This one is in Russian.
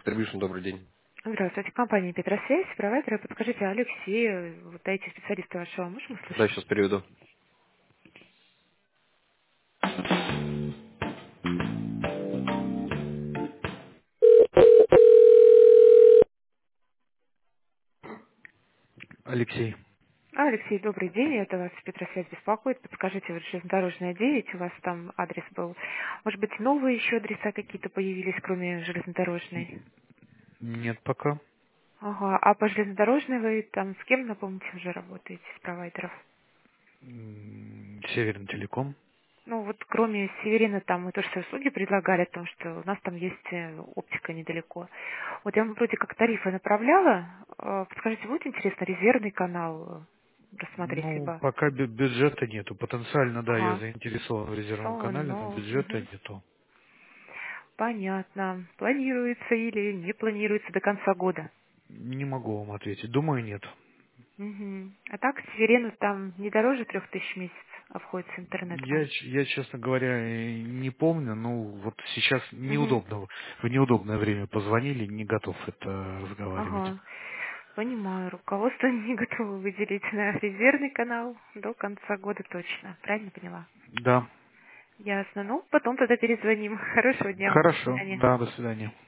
Трибьюшн, добрый день. Здравствуйте, компания Петросвязь, провайдеры. Подскажите, Алексей, вот эти специалисты вашего можем Да, услышать? сейчас переведу. Алексей. Алексей, добрый день, это вас Петросвязь беспокоит. Подскажите, вот железнодорожная 9, у вас там адрес был. Может быть, новые еще адреса какие-то появились, кроме железнодорожной? Нет пока. Ага, а по железнодорожной вы там с кем, напомните, уже работаете, с провайдеров? Северный телеком. Ну вот кроме Северина там мы тоже свои услуги предлагали, потому что у нас там есть оптика недалеко. Вот я вам вроде как тарифы направляла. Подскажите, будет интересно резервный канал рассмотреть Ну, либо? пока бюджета нету. Потенциально, да, я Ага. заинтересован в резервном канале, но Ну, бюджета мгм. нету. Понятно. Планируется или не планируется до конца года? Не могу вам ответить. Думаю, нет. Мгм. А так Северину там не дороже 3000 в месяц обходится интернет вам? Я, честно говоря, не помню. Ну, вот сейчас Мгм. неудобно. В неудобное время позвонили, не готов это разговаривать. Ага. Понимаю, руководство не готово выделить на резервный канал до конца года точно. Правильно поняла? Да. Ясно. Ну, потом тогда перезвоним. Хорошего дня вам. До Хорошо. свидания. Да, до свидания.